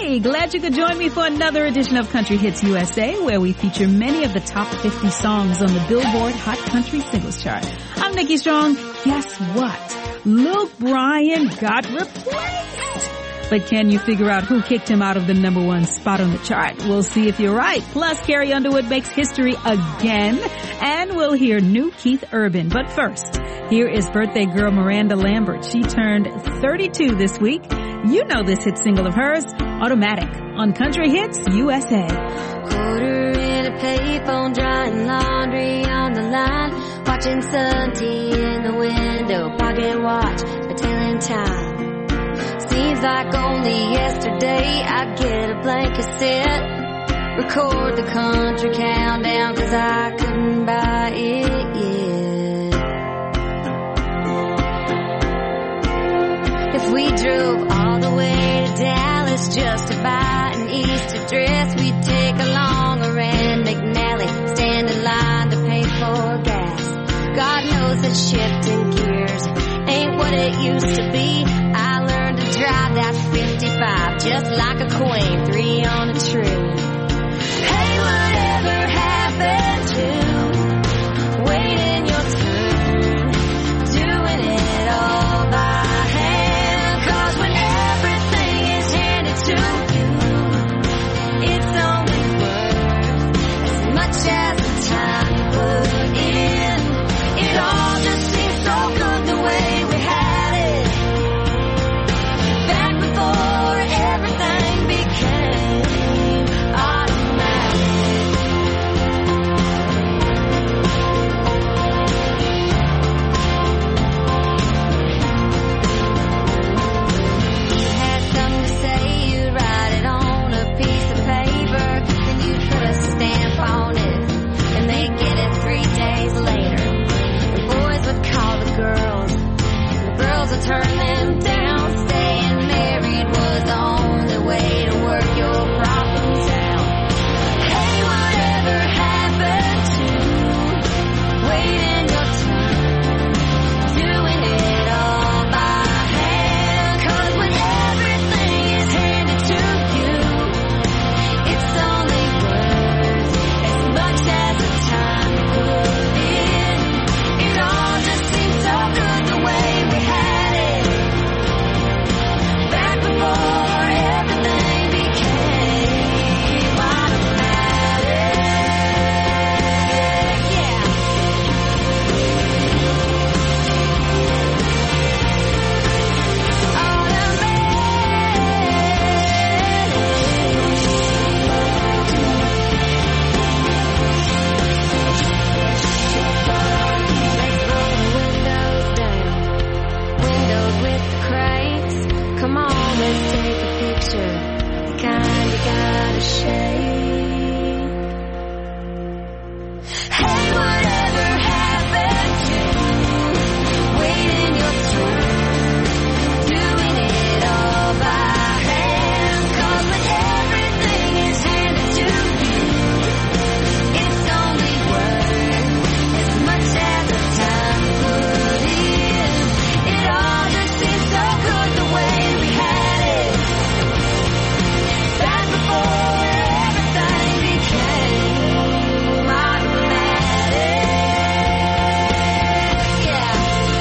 Hey, glad you could join me for another edition of Country Hits USA, where we feature many of the top 50 songs on the Billboard Hot Country Singles Chart. I'm Nikki Strong. Guess what? Luke Bryan got replaced. But can you figure out who kicked him out of the number one spot on the chart? We'll see if you're right. Plus, Carrie Underwood makes history again, and we'll hear new Keith Urban. But first, here is birthday girl Miranda Lambert. She turned 32 this week. You know this hit single of hers, Automatic, on Country Hits USA. Quarter in a payphone, drying laundry on the line, watching Sun Tea in the window, pocket watch, a telling time. Seems like only yesterday I'd get a blank cassette, record the country countdown, 'cause I couldn't buy it yet. If we drove all the way to Dallas just to buy an Easter dress, we'd take along a Rand McNally, stand in line to pay for gas. God knows that shifting gears ain't what it used to be. I learned to drive that 55 just like a queen, 3 on a tree. Hey, whatever happened to waiting your turn, doing it all by hand? 'Cause when everything is handed to you, it's only worth as much as the time you put in. It all just seems so good the way we had it back before everything became automatic. You had something to say, you'd write it on a piece of paper, then you'd put a stamp on it, and they'd get it 3 days later. The boys would call the girls, and the girls would turn them down. Staying married was the only way to work your problems out. Hey, whatever happened to waiting your turn, doing it all by hand? 'Cause when everything is handed to you, it's only worth as much as the time you put in. It all just seems so good the way we had it back before everything became automatic. Yeah. Let's roll the windows down, windows with the crates. Come on, let's take a picture, the kind you gotta shake. Hey, whatever happened to waiting your turn, doing it all by hand? 'Cause when everything is handed to you, it's only worth as much as the time you put in. It all just seems so good the way we had it back before everything became automatic. Yeah.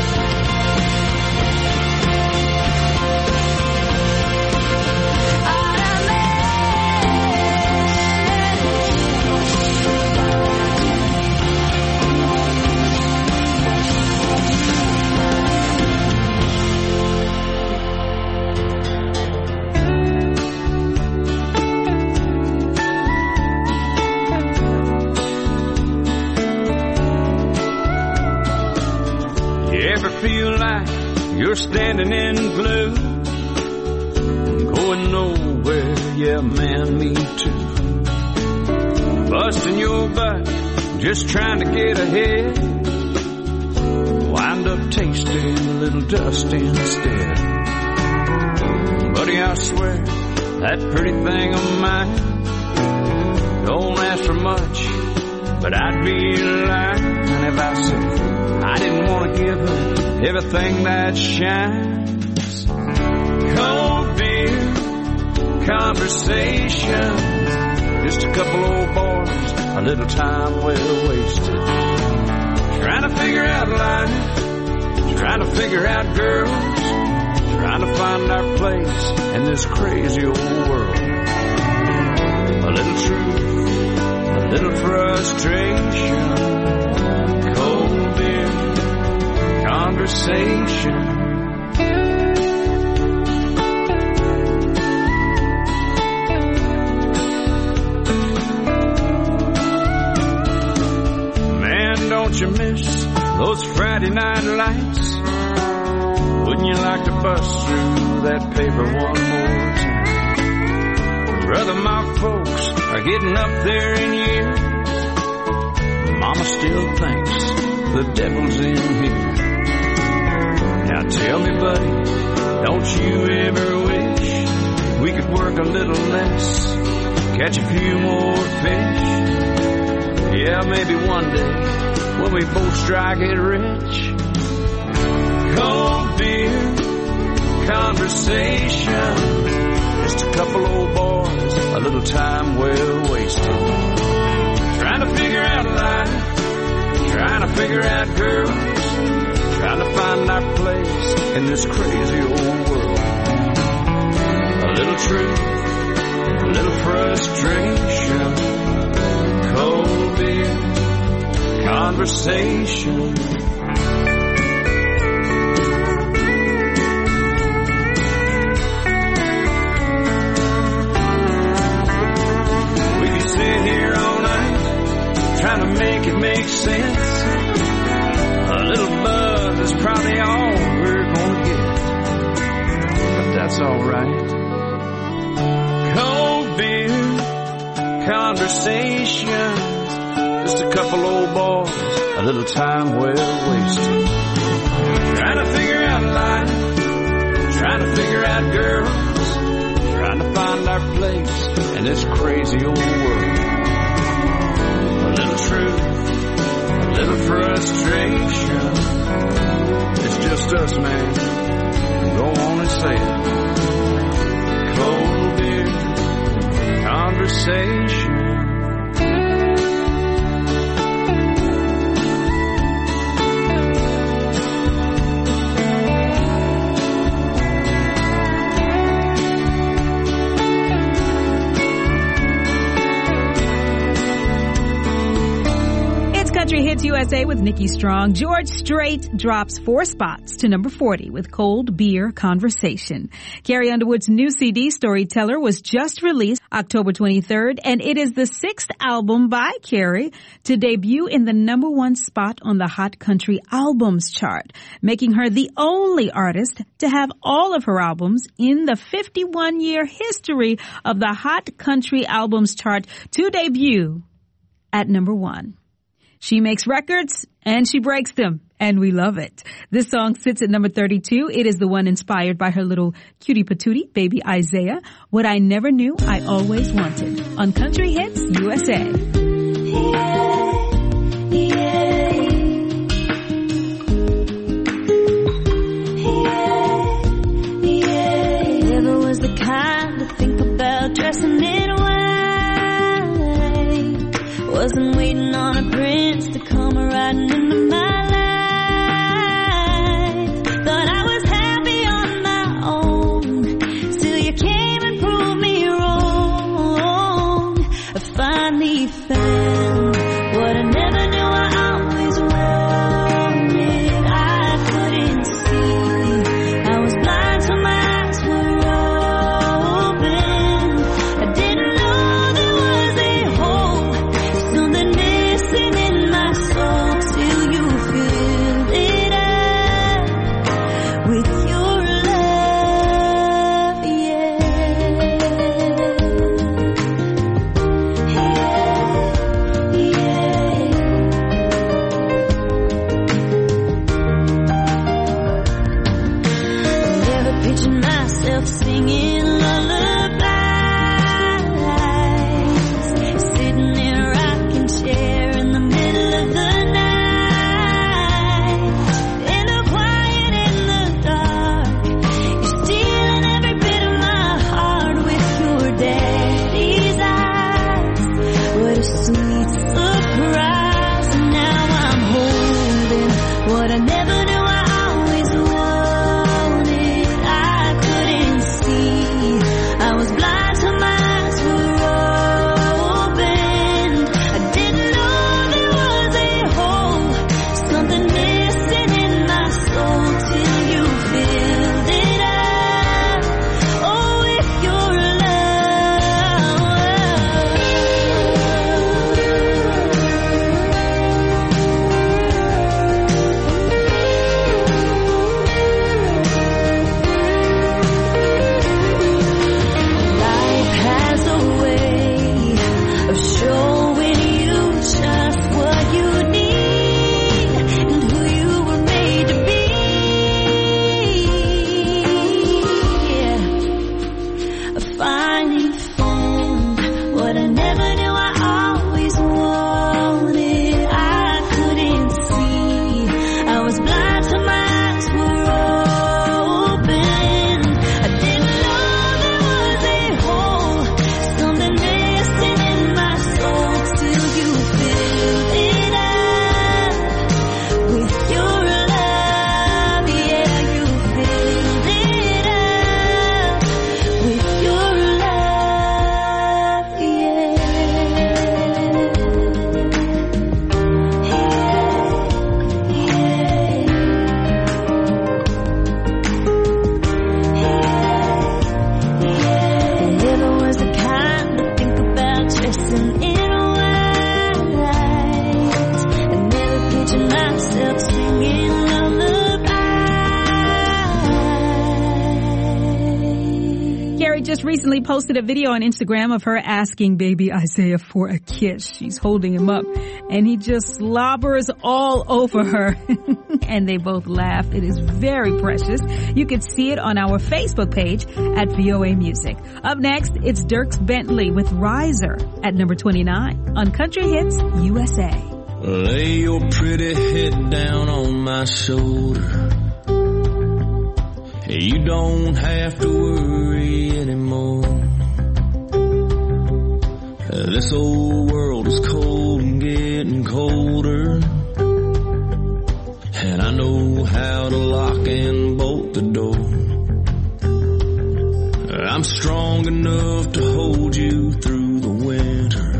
You ever feel like you're standing in glue, going nowhere? Yeah, man, me too. Busting your butt, just trying to get ahead, wind up tasting a little dust instead. Buddy, I swear, that pretty thing of mine don't ask for much, but I'd be lying if I said I didn't want to give her everything that shines. Cold beer, conversation. Just a couple old boys, a little time well wasted. Trying to figure out life, trying to figure out girls, trying to find our place in this crazy old world. A little truth, a little frustration, cold beer, conversation. Don't you miss those Friday night lights? Wouldn't you like to bust through that paper one more time? Brother, my folks are getting up there in years. Mama still thinks the devil's in here. Now tell me, buddy, don't you ever wish we could work a little less, catch a few more fish? Yeah, maybe one day when we both strike it rich. Cold beer, conversation, just a couple old boys, a little time well wasted. Trying to figure out life, trying to figure out girls, trying to find our place in this crazy old world. A little truth, a little frustration, cold beer, conversation. We could sit here all night trying to make it make sense. A little buzz is probably all we're gonna get, but that's alright. Cold beer, conversation, just a couple old boys, a little time well wasted. Trying to figure out life, trying to figure out girls, trying to find our place in this crazy old world. A little truth, a little frustration. It's just us, man. Go on and say it. Cold beer, conversation. Country Hits USA with Nikki Strong. George Strait drops 4 spots to number 40 with Cold Beer Conversation. Carrie Underwood's new CD, Storyteller, was just released October 23rd, and it is the 6th album by Carrie to debut in the number 1 spot on the Hot Country Albums chart, making her the only artist to have all of her albums in the 51-year history of the Hot Country Albums chart to debut at number 1. She makes records and she breaks them, and we love it. This song sits at number 32. It is the one inspired by her little cutie patootie, baby Isaiah. What I Never Knew I Always Wanted on Country Hits USA. Never was the kind to think about dressing it away. Wasn't waiting on a prince to come riding into my life. Thought I was happy on my own, till you came and proved me wrong. I finally found what I never knew I always wanted. I couldn't see, I was blind till my eyes were open. I didn't know there was a hole, something missing in my soul, till you filled it up with your love, yeah. Never pictured myself singing lullabies, sitting in a rocking chair in the middle of the night. In the quiet, in the dark, you're stealing every bit of my heart with your just recently posted a video on Instagram of her asking baby Isaiah for a kiss. She's holding him up and he just slobbers all over her. And they both laugh. It is very precious. You can see it on our Facebook page at VOA Music. Up next, it's Dierks Bentley with Riser at number 29 on Country Hits USA. Lay your pretty head down on my shoulder. You don't have to worry anymore. This old world is cold and getting colder, and I know how to lock and bolt the door. I'm strong enough to hold you through the winter,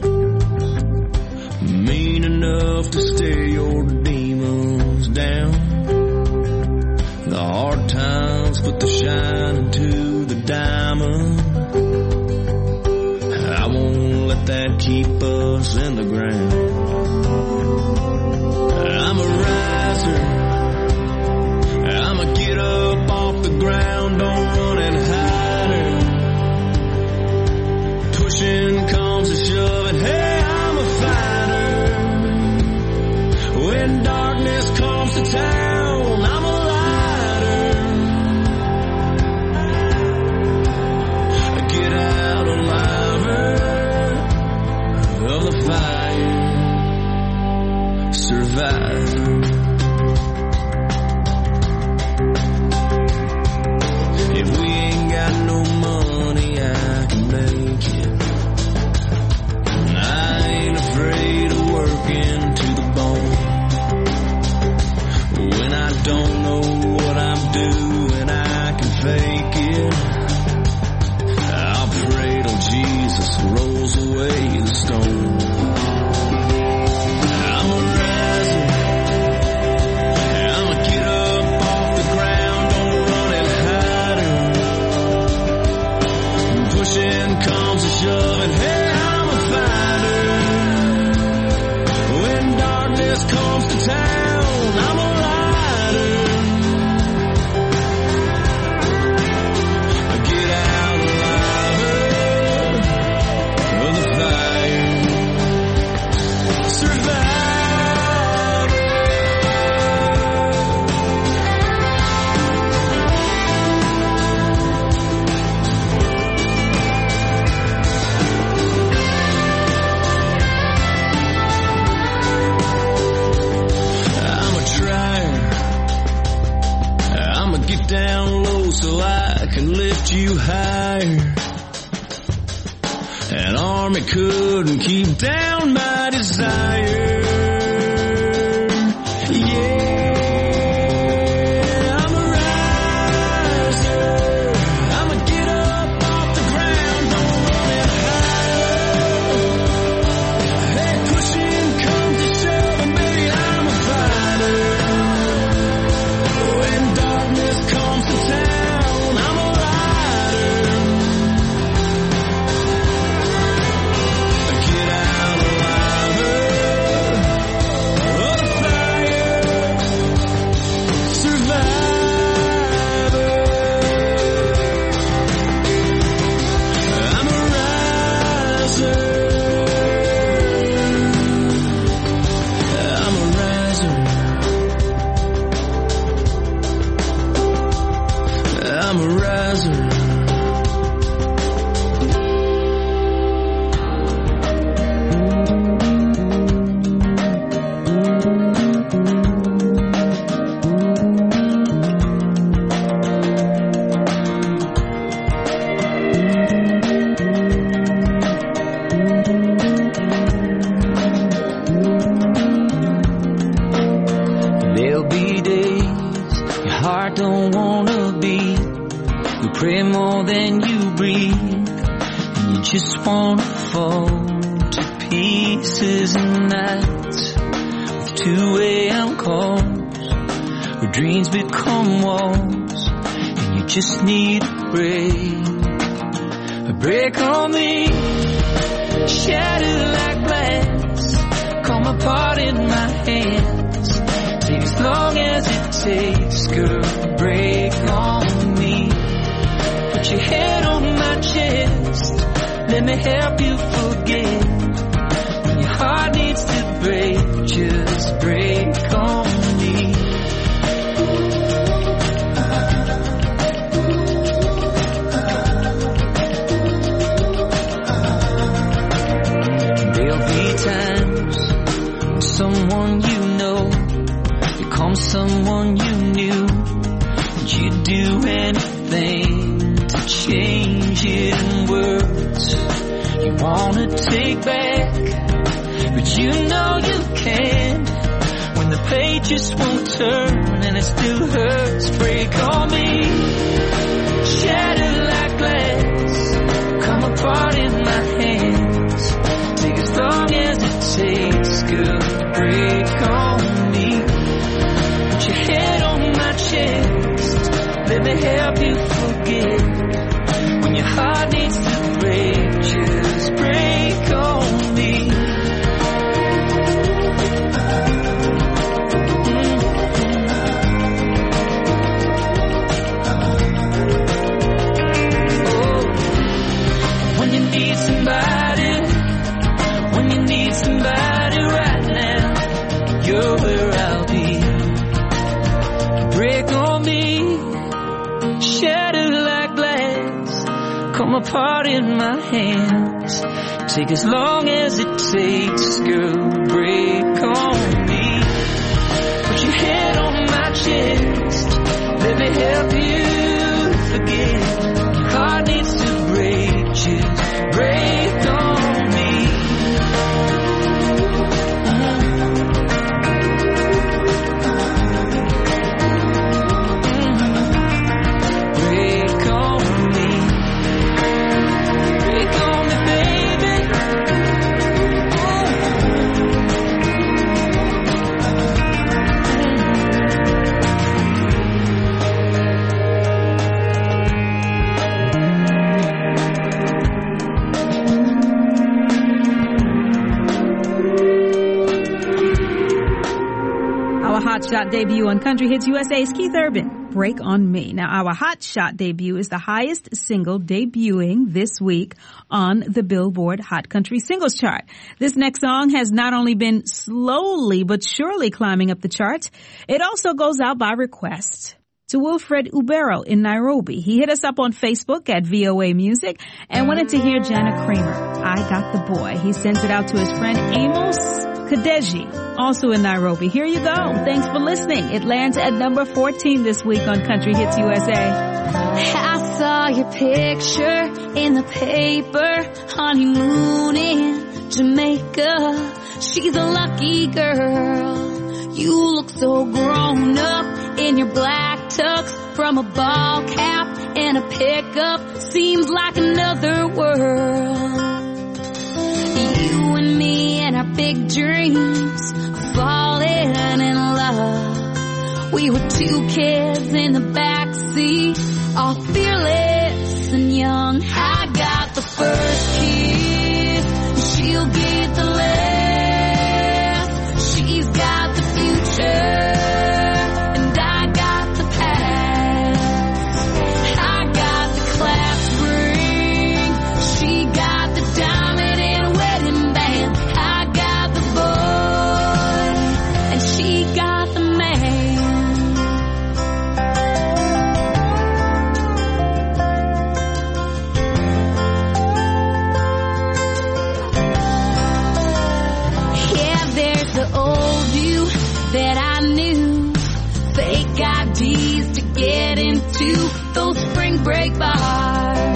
mean enough to stare your demons down. The hard times put the shine into the diamond. I won't let that keep us in the ground. I'm a riser. I'ma get up off the ground. Don't run and hide her. Pushing comes to shoving. Hey, I'm a fighter. When darkness comes to town, I'm a lighter. Get out alive of the fire. Survive. If we ain't got no money, I can make it. I ain't afraid of working to the bone. When I don't know what I'm doing, I can fake it. I'll pray till Jesus rolls away the stone. I'm a riser. I'ma get up off the ground. Don't run and hide her. Pushing comes to shoving. Hey, I'm a fighter. When darkness comes to town, I'm a lighter. Get out alive of the fire. Survive. I'm a trier. I'ma get down low so I can lift you higher. An army couldn't keep down my desire. Yeah, I'm a riser. I'ma get up off the ground. Don't run and hide. Hey, pushing comes to shoving, baby, I'm a fighter. When darkness comes to town, I'm a rider. Get out alive of the fire. Survivor. I'm a riser. I'm a riser. I'm a riser. There'll be days your heart don't wanna beat. You pray more than you breathe, and you just wanna fall to pieces in nights with 2 a.m. calls where dreams become walls, and you just need a break on me, shattered like glass, come apart in my hands. Take as long as it takes, girl, break on me. Put your head on my Let me help you forget. When your heart needs to break, just break on me. There'll be times when someone you know becomes someone you knew. You'd do anything to change it in words you wanna take back, but you know you can't when the pages won't turn and it still hurts. Break on me, shattered like glass, come apart in my hands. Take as long as it takes, girl, break on me. Put your head on my chest, let me help you forget. When your heart needs to break, just break on me. Oh, when you need somebody, when you need somebody right now, you're where I'll be. Break on me, shattered like glass, come apart in my hands. Take as long as it takes, girl, break on me. Put your head on my chest, let me help you forget. Your heart needs to break, just break on me. Break on me. Break on me, baby. Our Hot Shot debut on Country Hits USA's Keith Urban, Break on Me. Now, our Hot Shot debut is the highest single debuting this week on the Billboard Hot Country Singles Chart. This next song has not only been slowly but surely climbing up the charts, it also goes out by request to Wilfred Ubero in Nairobi. He hit us up on Facebook at VOA Music and wanted to hear Jana Kramer, I Got the Boy. He sends it out to his friend Amos Kadeji, also in Nairobi. Here you go. Thanks for listening. It lands at number 14 this week on Country Hits USA. I saw your picture in the paper, honeymoon in Jamaica. She's a lucky girl. You look so grown up in your black tux, from a ball cap and a pickup. Seems like another world. You and me and our big dreams, falling in love. We were two kids in the backseat, all fearless and young. I got the first kiss, she'll get the last. She's got the future, and I got the past. I got the class ring, she got the diamond and wedding band. I got the boy, and she got the man. Yeah, there's the old you that I knew. Fake IDs to get into those spring break bars.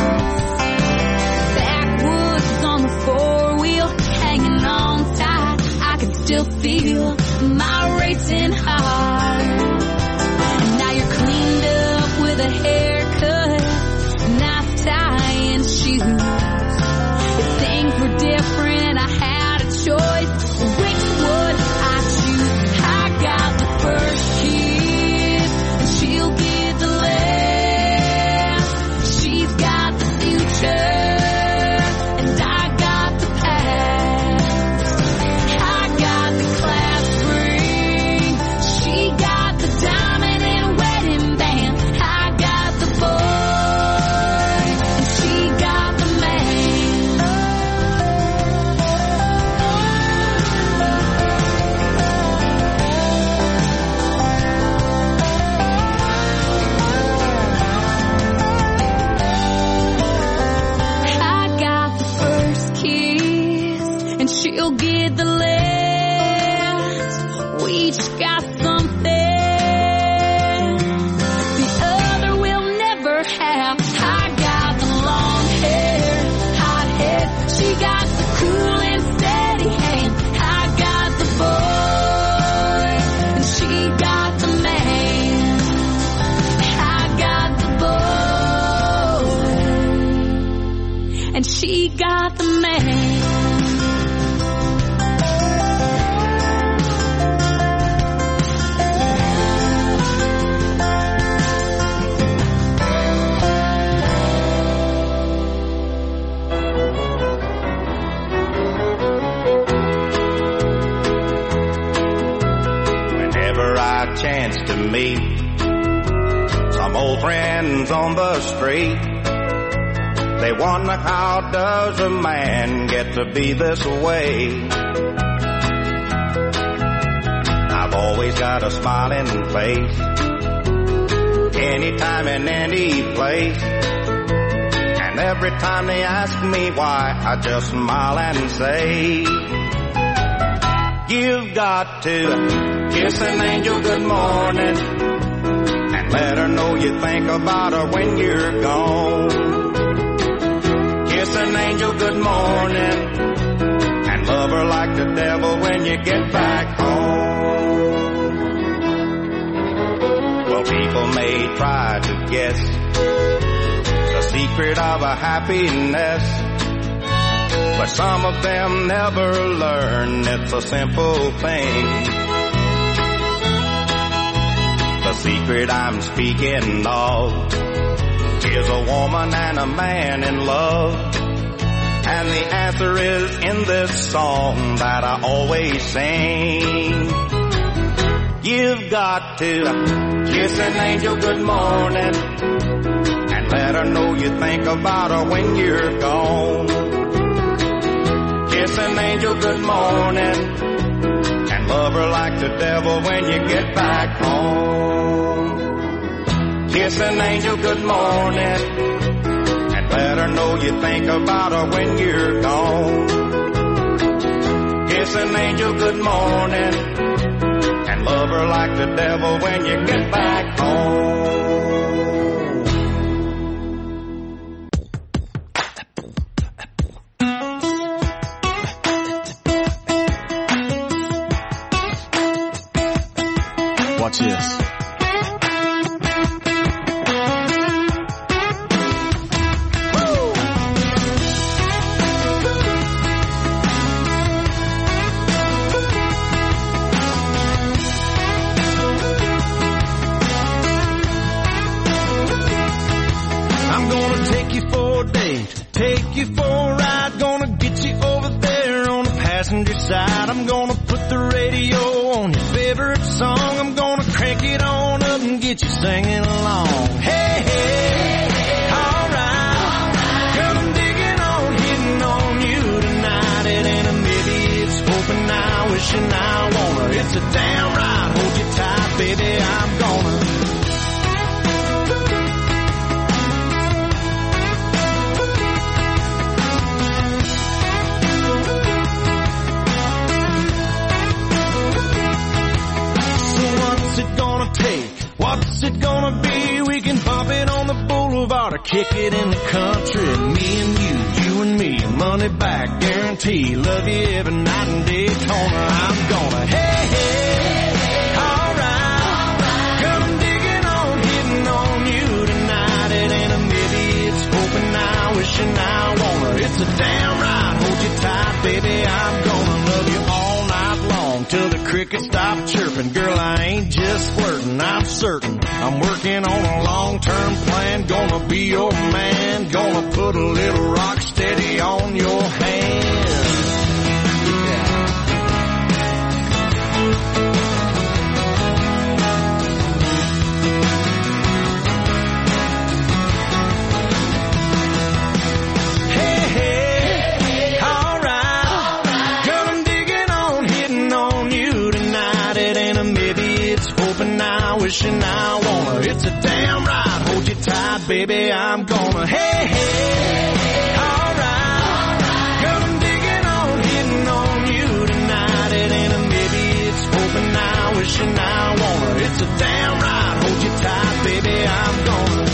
Backwoods on the four-wheel, hanging on tight. I can still feel my racing heart. And now you're cleaned up with a haircut, nice tie and shoes. If things were different, I had a choice. Which would I choose? I got the first kiss, and she'll get the last. She's got the future, and I got the past. I got the class ring, she got the diamond and wedding band. I got the got the man. Chance to meet some old friends on the street. They wonder, how does a man get to be this way? I've always got a smiling face, anytime and any place. And every time they ask me why, I just smile and say, you've got to kiss an angel good morning and let her know you think about her when you're gone. Kiss an angel good morning and love her like the devil when you get back home. Well, people may try to guess the secret of a happiness, but some of them never learn it's a simple thing. The secret I'm speaking of is a woman and a man in love. And the answer is in this song that I always sing. You've got to kiss an angel good morning and let her know you think about her when you're gone. Kiss an angel good morning and love her like the devil when you get back home. Kiss an angel good morning and let her know you think about her when you're gone. Kiss an angel good morning and love her like the devil when you get back home. Watch this. I'm gonna take you for a date, take you for a ride, gonna get you over there on the passenger side. I'm gonna put the radio on your favorite song. I'm gonna crank it on up and get you singing along. Hey, hey, alright. Girl, I'm digging on, hitting on you tonight. It ain't a maybe, it's hoping now, wishing I wanna. It's a damn right, hold you tight, baby, I'm gonna. What's it gonna be? We can bump it on the boulevard or kick it in the country. Me and you and me, money back guarantee. Love you every night in Daytona. I'm gonna, hey, hey, alright. Girl, I'm digging on, hitting on you tonight. It ain't a maybe, it's hoping now, wishing I wanna. It's a damn right, hold you tight, baby, I'm gonna love you all night long till the crickets stop chirping. Girl, I ain't just flirting, I'm certain I'm working on a long-term plan. Gonna be your man, gonna put a little rock steady on your hand. Hey, hey, alright. Girl, I'm digging on, hitting on you tonight. It ain't a maybe, it's hoping now, wishing I wanna. It's a damn right, hold you tight, baby, I'm gonna. Hey, hey, alright. Girl, I'm digging on, hitting on you tonight. It ain't a maybe, it's hoping now, wishing I wanna. It's a damn right, hold you tight, baby, I'm gonna.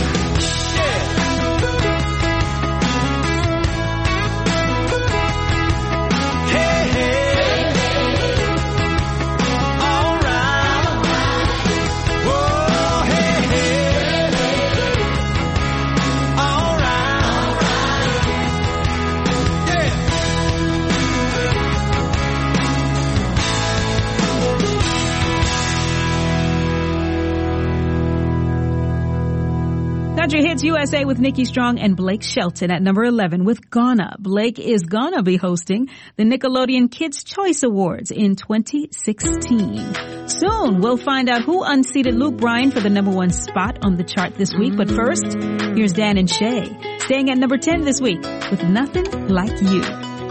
Hey, hey, alright. Whoa, hey, hey, alright. Country Hits USA with Nikki Strong and Blake Shelton at number 11 with Gonna. Blake is gonna be hosting the Nickelodeon Kids' Choice Awards in 2016. Soon, we'll find out who unseated Luke Bryan for the number 1 spot on the chart this week. But first, here's Dan and Shay, staying at number 10 this week with Nothing Like You.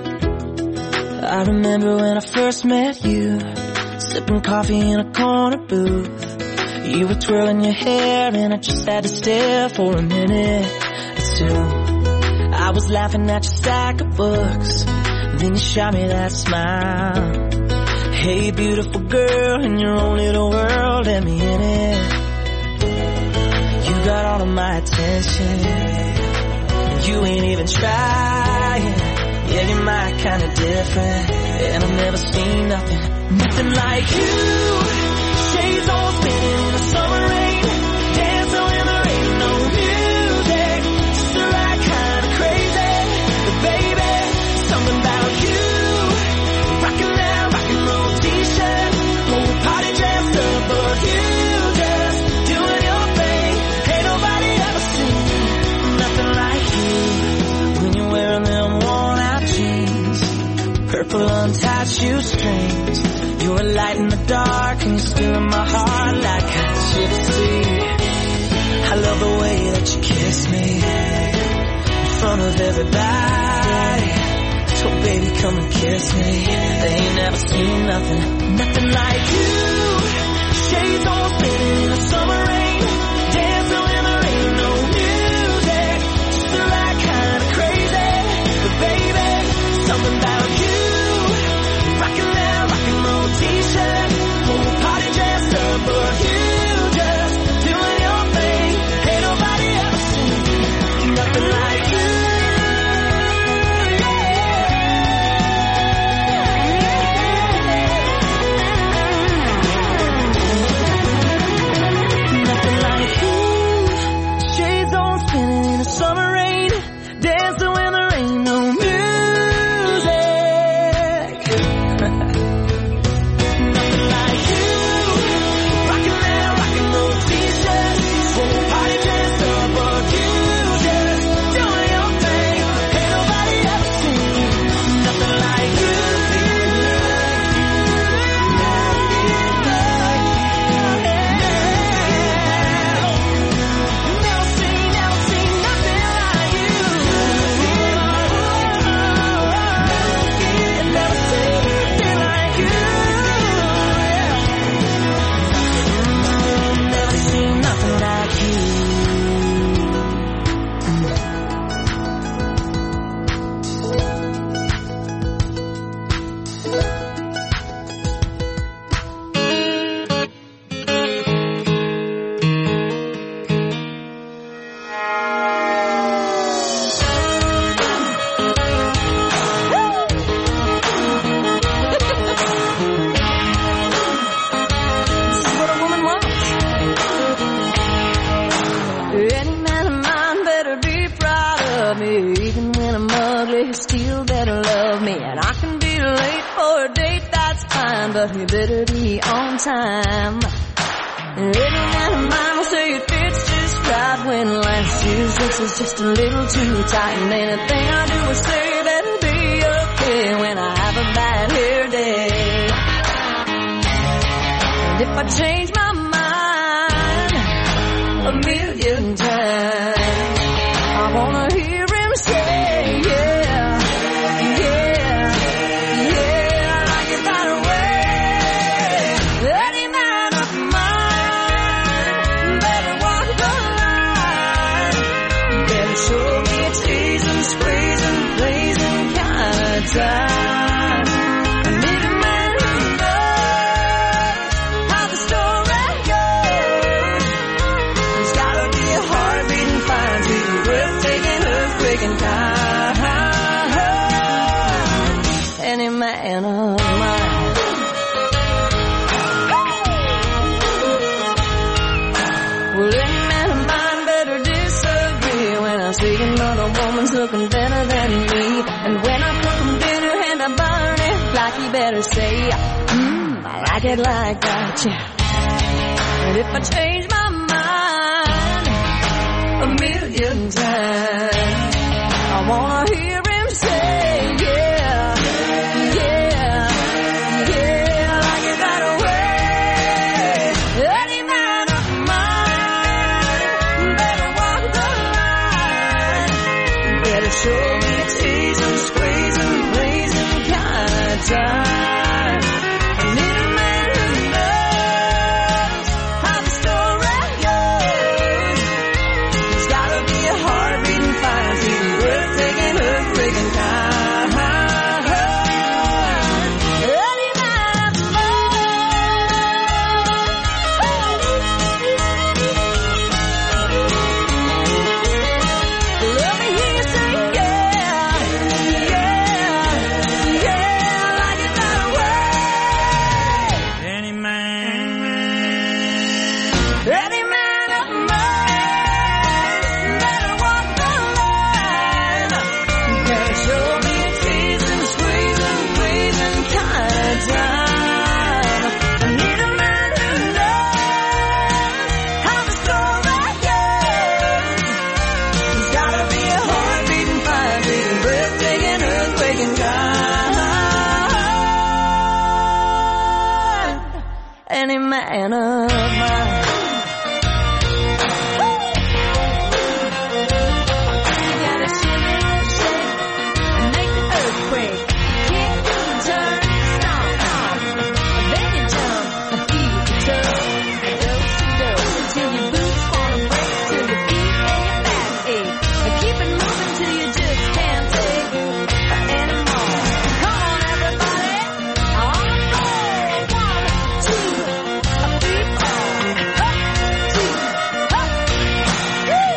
I remember when I first met you, sipping coffee in a corner booth. You were twirling your hair and I just had to stare for a minute or two. I was laughing at your stack of books, then you shot me that smile. Hey beautiful girl, in your own little world, let me in it. You got all of my attention, you ain't even trying. Yeah, you're my kind of different, and I've never seen nothing like you. Shades all spinning in the summer rain, dancing when there ain't no music, just the right kind of crazy. But baby, something about you, rocking that rock and roll t-shirt, whole party dressed up, but you just doing your thing. Ain't nobody ever seen nothing like you. When you're wearing them worn out jeans, purple untied shoestrings, you're a light in the dark and you're still in my heart like I should see. I love the way that you kiss me in front of everybody. So baby, come and kiss me. They ain't never seen nothing like you. Shades all spinning in the summer rain, dancing when there ain't no music, just the right kind of crazy. But baby, something about you, rocking that rock and roll t-shirt, whole party dressed up, but you just doing your thing. Ain't nobody ever seen nothing like you. Nothing like you. Shades on spinning in the summer rain, dancing when there ain't no music. But we better be on time. Every man of mine will say it fits just right when last year's dress is just a little too tight. And anything I do or say better be okay when I have a bad hair day. And if I change my mind a million times, I wanna hear him say, yeah. Time. I need a man who knows how the story goes. There's gotta be a heart beating fine to the breathtaking, earthquaking kind. Any man of mine. Well, any man of mine better disagree when I see another woman's looking better than me. And when I cook him dinner and I burn it, like he better say, I like it like that, yeah. And if I change my mind a million times. I wanna hear him say, yeah, yeah, yeah, like it that way. Any man of mine better walk the line. Better show me teasing, squeezing, blazing kind of time. I need a man who knows how the story goes. There's gotta be a heart-beating, fire-beating, breathtaking, earthquaking kind. Any man of mine. Let me hear you say yeah, yeah, yeah, like it that way. Any man of mine better walk the line. Better show me a teasing, squeezing, pleasing kind of time. I need a man who knows how the story goes. There's gotta be a heart-beating, fire-beating, breathtaking, earthquaking kind. Any man of mine. You gotta shimmy and shake and make the earthquake. Kick, turn, stomp, then you jump and feel the tug. Do-si-do, till your boots wanna break, till your feet and your back ache. Keep it moving till you just can't take anymore. Come on, everybody, on the floor. 1, 2, 3, 4. Up, 2, up. Woo!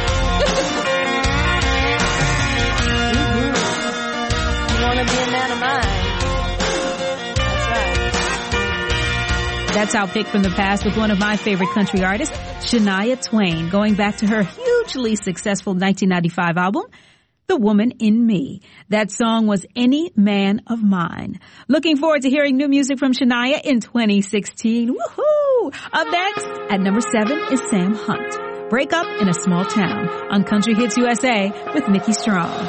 You wanna be a man of mine? That's right. That's our pick from the past with one of my favorite country artists, Shania Twain, going back to her hugely successful 1995 album, The Woman in Me. That song was Any Man of Mine. Looking forward to hearing new music from Shania in 2016. Woohoo! Up next, at number 7 is Sam Hunt. Break Up in a Small Town on Country Hits USA with Nikki Strong.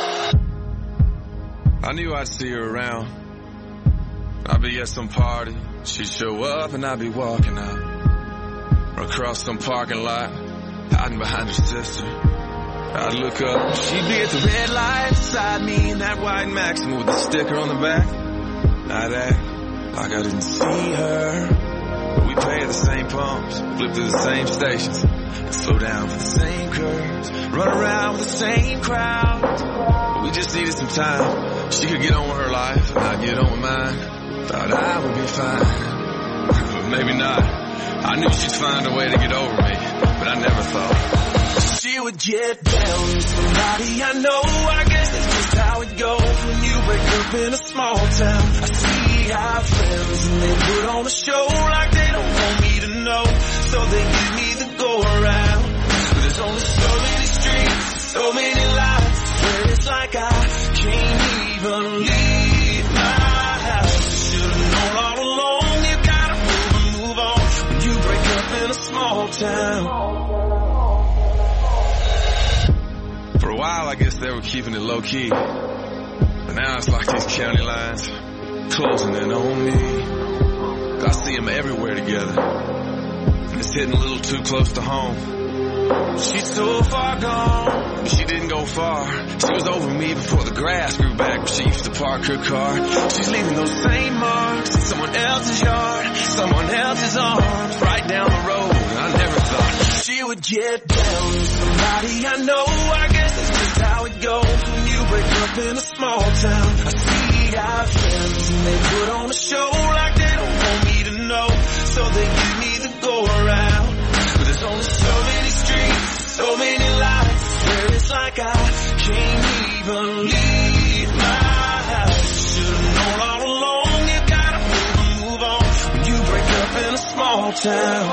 I knew I'd see her around. I'd be at some party, she'd show up and I'd be walking out. Or across some parking lot, hiding behind her sister. I'd look up, she'd be at the red light beside me in that white Maxima with the sticker on the back. I'd act like I didn't see her. We pay at the same pumps, flip through the same stations, slow down for the same curves, run around with the same crowd. We just needed some time. She could get on with her life, and I'd get on with mine. Thought I would be fine, but maybe not. I knew she'd find a way to get over me, but I never thought she would get down with somebody I know. I guess that's just how it goes when you break up in a small town. I see our friends and they put on a show like they don't want me to know, so they give me the go around. But there's only so many streets, so many lights, where it's like I can't even leave my house. Should've known all along, you gotta move on when you break up in a small town. For a while, I guess they were keeping it low key, but now it's like these county lines closing in on me. I see them everywhere together, and it's hitting a little too close to home. She's so far gone, but she didn't go far. She was over me before the grass grew back where she used to park her car. She's leaving those same marks in someone else's yard, someone else's arms, right down the road. I never thought she would get down with somebody I know. I guess that's just how it goes when you break up in a small town. I see our friends and they put on a show like they don't want me to know, so they give me the go around. But there's only so many streets, so many lights, where it's like I can't even leave my house. Should've known all along, you gotta move on when you break up in a small town.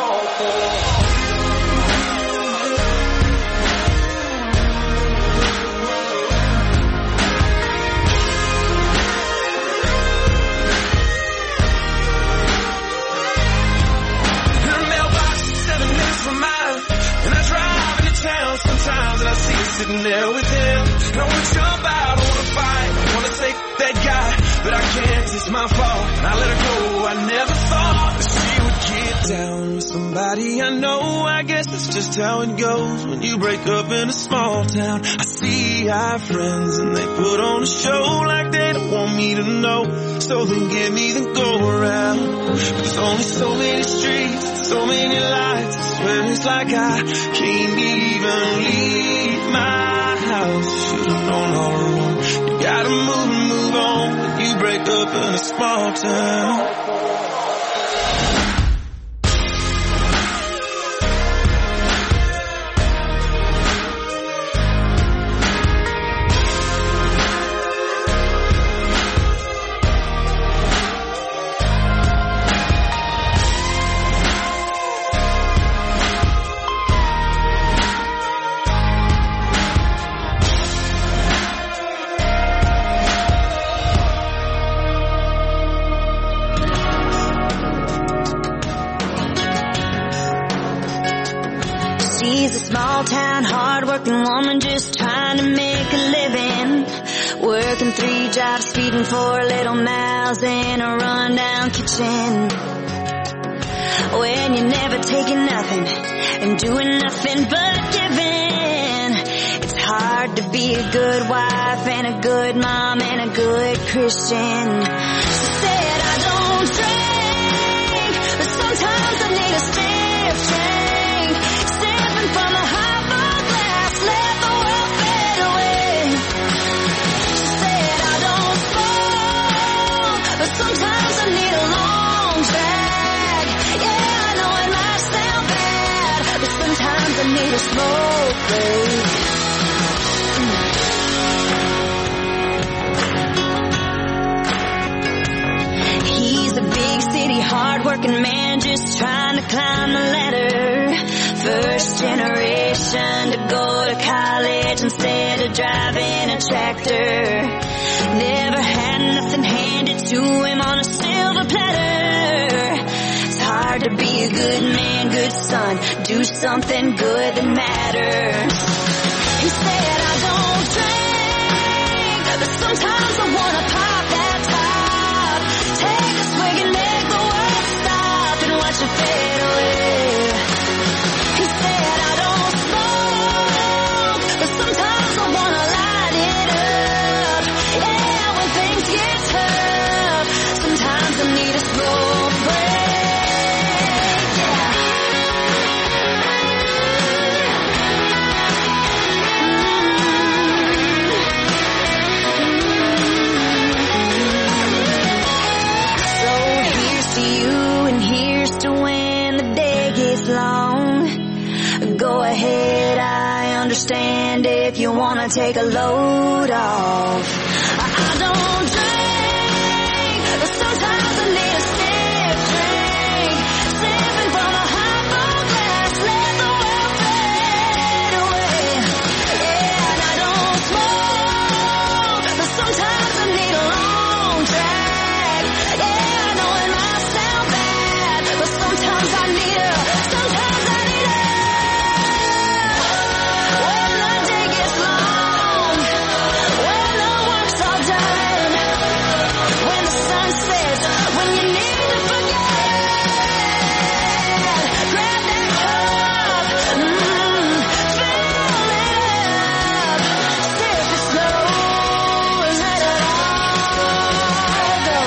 sitting there with him. I wanna jump out, I wanna fight, I wanna take that guy, but I can't, it's my fault. I let her go, I never thought that she would get down with somebody I know. I guess that's just how it goes when you break up in a small town. I see our friends and they put on a show like they don't want me to know. So then give me the go around. But there's only so many streets, so many lights. I swear it's like I can't even leave my house. Should've known all along. You gotta move and move on when you break up in a small town. She's a small town, hard-working woman just trying to make a living. Working 3 jobs, feeding 4 little mouths in a rundown kitchen. When you're never taking nothing and doing nothing but giving, it's hard to be a good wife and a good mom and a good Christian. She said, I don't drink, but sometimes I need a stiff drink. Sipping from a highball glass, let the world fade away. She said, I don't smoke, but sometimes I need a long drag. Yeah, I know it might sound bad, but sometimes I need a smoke break. He's a big city, hard-working man just trying to climb the ladder. First generation to go to college instead of driving a tractor. Never had nothing handed to him on a silver platter. It's hard to be a good man, good son, do something good that matters. He said, I don't drink, but sometimes I wanna pop that top. Take a swig and make the world stop and watch it fade away. He said, I don't smoke, but sometimes I wanna light it up. Yeah, when things get tough, sometimes I need a smoke break. Yeah. So here's to you and here's to when the day gets long. Go ahead, I understand if you wanna take a load off. I don't drink, but sometimes I need a stiff drink. Sipping from a highball glass, let the world fade away. Yeah, and I don't smoke, but sometimes I need a long drag. Yeah, I know it might sound bad, but sometimes I need a, sometimes I need a. When the day gets long, when the work's all done, when the sun sets, when you need to forget, grab that cup, fill it up, sip it slow, and let it all go.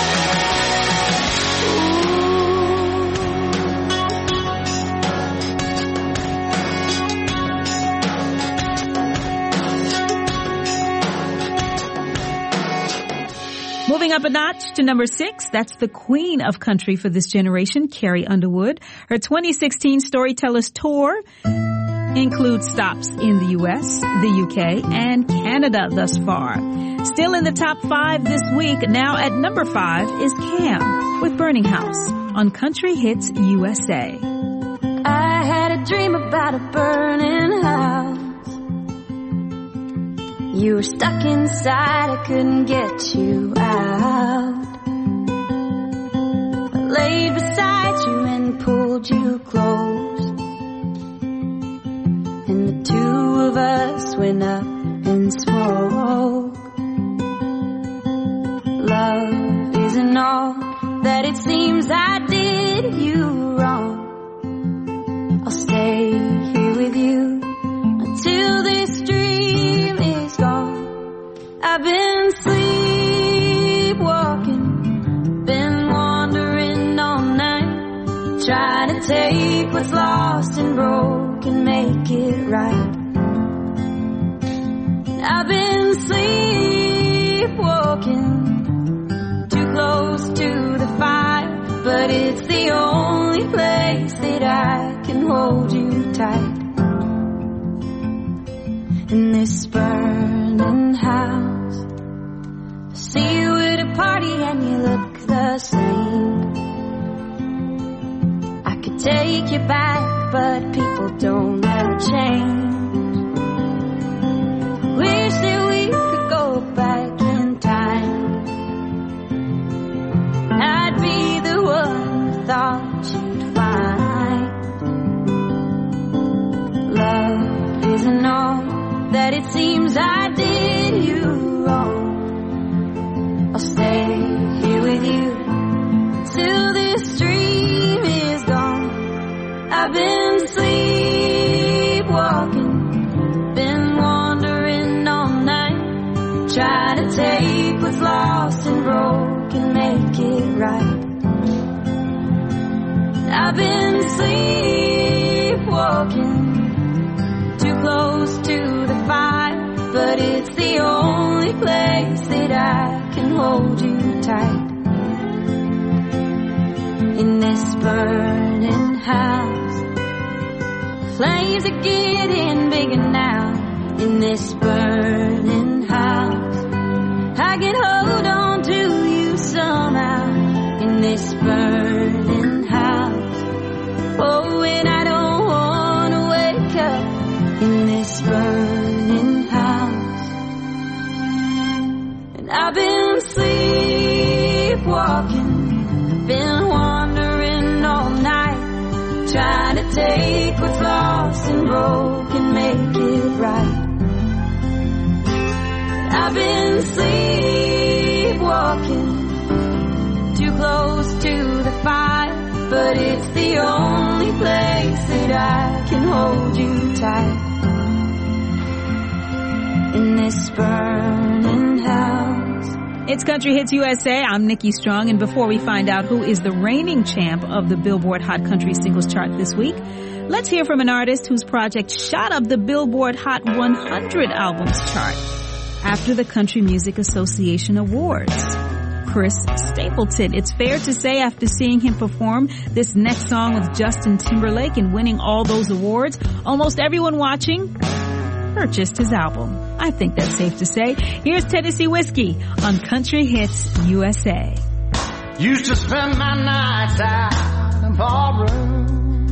Moving up a notch to number 6, that's the queen of country for this generation, Carrie Underwood. Her 2016 Storytellers Tour includes stops in the U.S., the U.K., and Canada thus far. Still in the top 5 this week, now at number 5 is Cam with Burning House on Country Hits USA. I had a dream about a burning house. You were stuck inside, I couldn't get you out. I laid beside you and pulled you close, and the two of us went up in smoke. Love isn't all that it seems. I did you wrong. I'll stay here with you until this dream is gone. I've been sleepwalking, been wandering all night, trying to take what's lost and broken, make it right. I've been sleepwalking, too close to the fire, but it's the only place that I can hold you tight. In this burning house, I see you at a party and you look the same. I could take you back, but people don't ever change. Wish that we could go back in time. I'd be the one who thought you'd find. Love isn't all that it seems. I did you wrong. I'll stay here with you till this dream is gone. I've been sleepwalking, been wandering all night, trying to take what's lost and broken, make it right. I've been sleepwalking, too close to the fire, but it's the only place that I can hold you tight. In this burning house, flames are getting bigger now. In this burning house, I can hold on to you somehow. In this burning house, oh, and I don't wanna wake up. In this burning house, and I've been sleepwalking, been wandering all night, trying to take what's lost and broken, make it right. I've been sleepwalking, too close to the fire, but it's the only place that I can hold you tight. In this burning house. It's Country Hits USA. I'm Nikki Strong, and before we find out who is the reigning champ of the Billboard Hot Country Singles Chart this week, let's hear from an artist whose project shot up the Billboard Hot 100 Albums chart after the Country Music Association Awards. Chris Stapleton. It's fair to say after seeing him perform this next song with Justin Timberlake and winning all those awards, almost everyone watching purchased his album. I think that's safe to say. Here's Tennessee Whiskey on Country Hits USA. Used to spend my nights out in ballroom.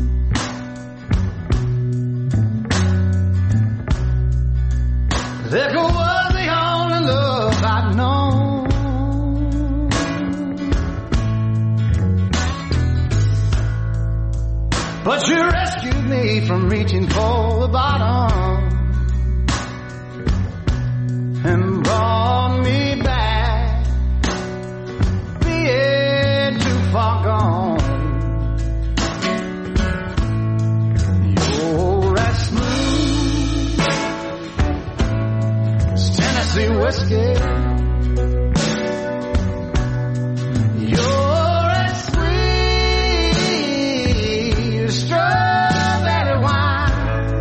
Liquor was the only love I'd known. But you rescued me from reaching for the bottom and brought me back, being too far gone. You're as smooth as Tennessee whiskey. You're as sweet as strawberry wine.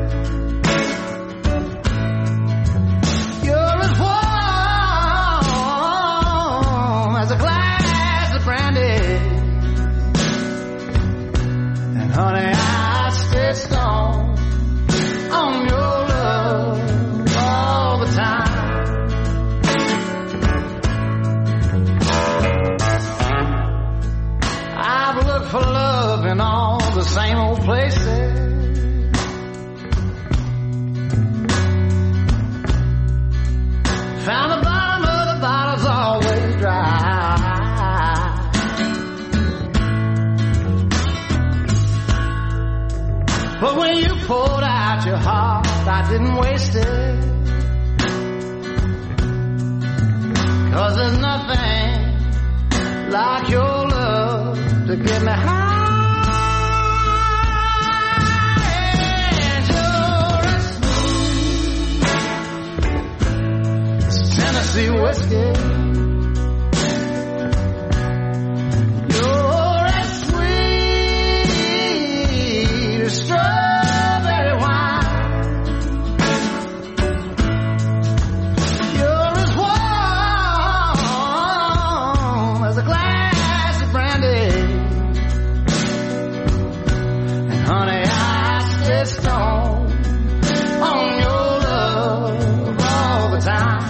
You're as warm as a glass of brandy. And honey, I stay strong on your love all the time. I've looked for love in all the same old places. Found the bottom of the bottle's always dry. But when you poured out your heart, I didn't waste it. 'cause there's nothing like your love to get me high. And you're a smooth Tennessee whiskey. You're as sweet as strawberry wine. You're as warm as a glass of brandy. And honey, I stay strong on your love all the time.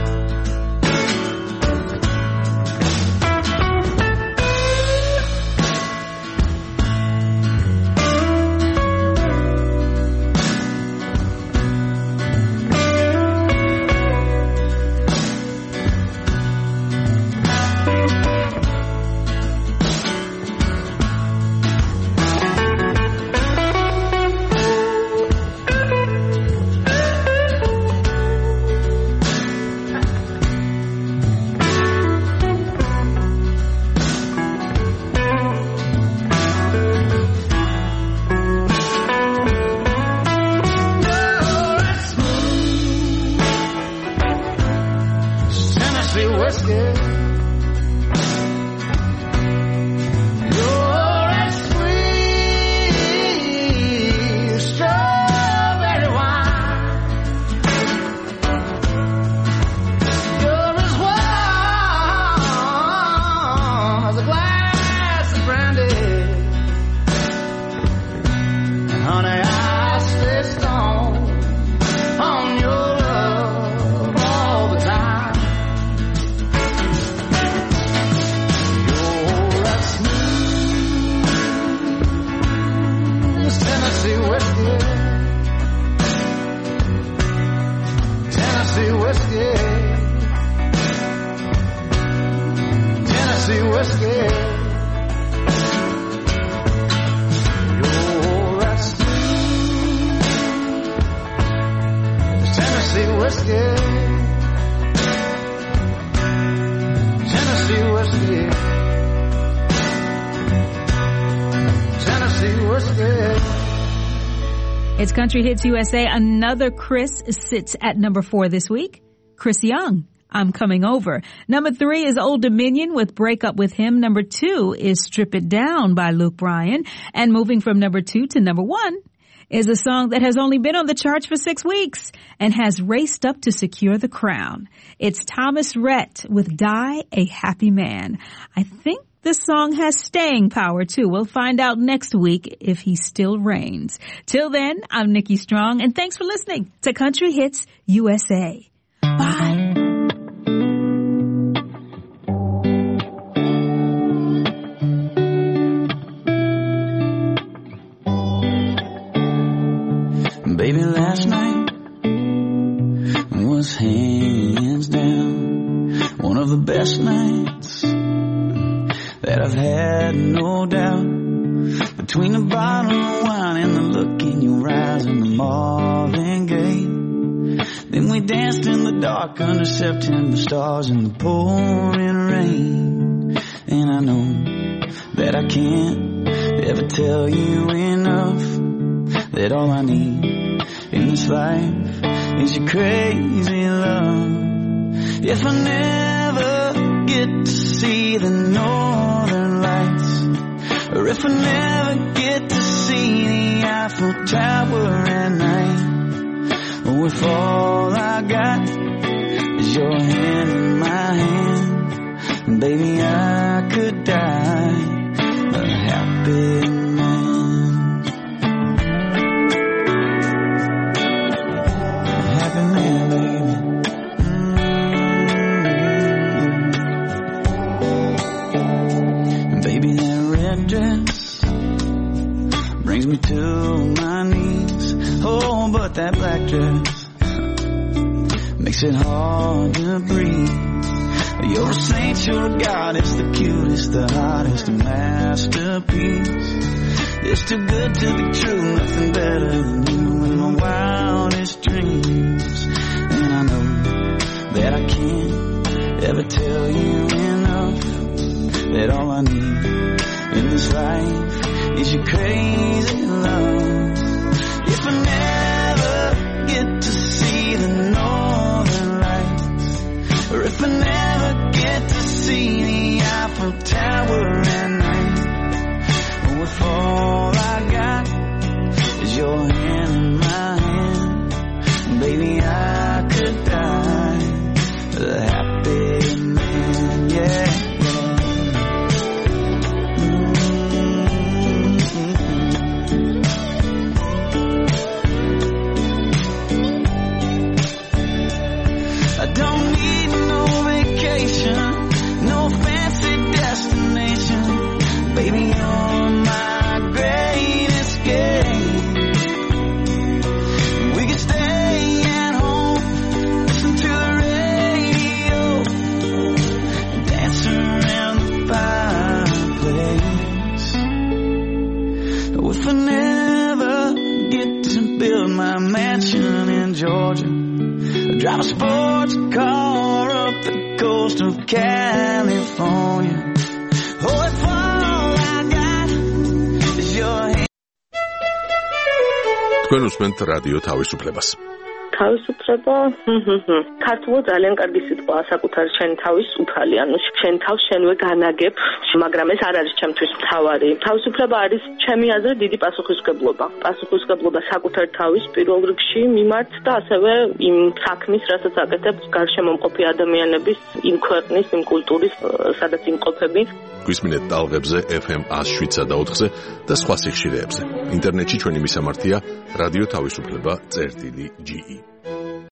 It's Country Hits USA. Another Chris sits at number 4 this week. Chris Young, I'm Coming Over. Number 3 is Old Dominion with Break Up With Him. Number 2 is Strip It Down by Luke Bryan. And moving from number 2 to number 1 is a song that has only been on the charts for 6 weeks and has raced up to secure the crown. It's Thomas Rhett with Die a Happy Man. I think this song has staying power, too. We'll find out next week if he still reigns. Till then, I'm Nikki Strong, and thanks for listening to Country Hits USA. Bye. Baby, last night was hands down one of the best nights that I've had, no doubt. Between the bottle of wine and the look in your eyes and the Marvin Gaye, then we danced in the dark under September stars in the pouring rain. And I know that I can't ever tell you enough that all I need in this life is your crazy love. If I never get to see the northern lights, or if I never get to see the Eiffel Tower at night, or if all I got is your hand in my hand, baby, I could die a happy man. A happy man, baby. Baby, that red dress brings me to my knees. Oh, but that black dress makes it hard to breathe. You're a saint, you're a goddess, the cutest, the hottest, a masterpiece. It's too good to be true, nothing better than you in my wildest dreams. And I know that I can't ever tell you enough that all I need in this life is your crazy love. If I never get to see the northern lights, or if I never get to see the Eiffel Tower at night, or if all I got is your hand in my hand, baby, I could die a happy man, yeah. I don't need no vacation, no fancy destination, baby, you're my greatest game. We can stay at home, listen to the radio, dance around the fireplace. If I never get to build my mansion in Georgia, drive a sports car up the coast of California. Oh, if all I got is your hand. თქვენ უსმენთ რადიო თავისუფლებას. თავისუფლება? ქართულად ძალიან კარგი სიტყვაა საკუთარი შენი თავის უფალი, ანუ შენ თავს შენვე განაგებ, მაგრამ ეს არ არის ჩემთვის მთავარი. თავისუფლება არის ჩემი აზრით დიდი პასუხისმგებლობა. პასუხისმგებლობა საკუთარი თავის პირველ რიგში მიმართ და ასევე იმ საქმის, რასაც აკეთებს გარშემო მყოფი ადამიანების, იმ ქვეყნის, იმ კულტურის, სადაც იმყოფები. გვისმინეთ ტალღებზე FM 107.4-ზე და სხვა სიხშირეებზე. ინტერნეტში ჩვენი მისამართია რადიო თავისუფლება.ge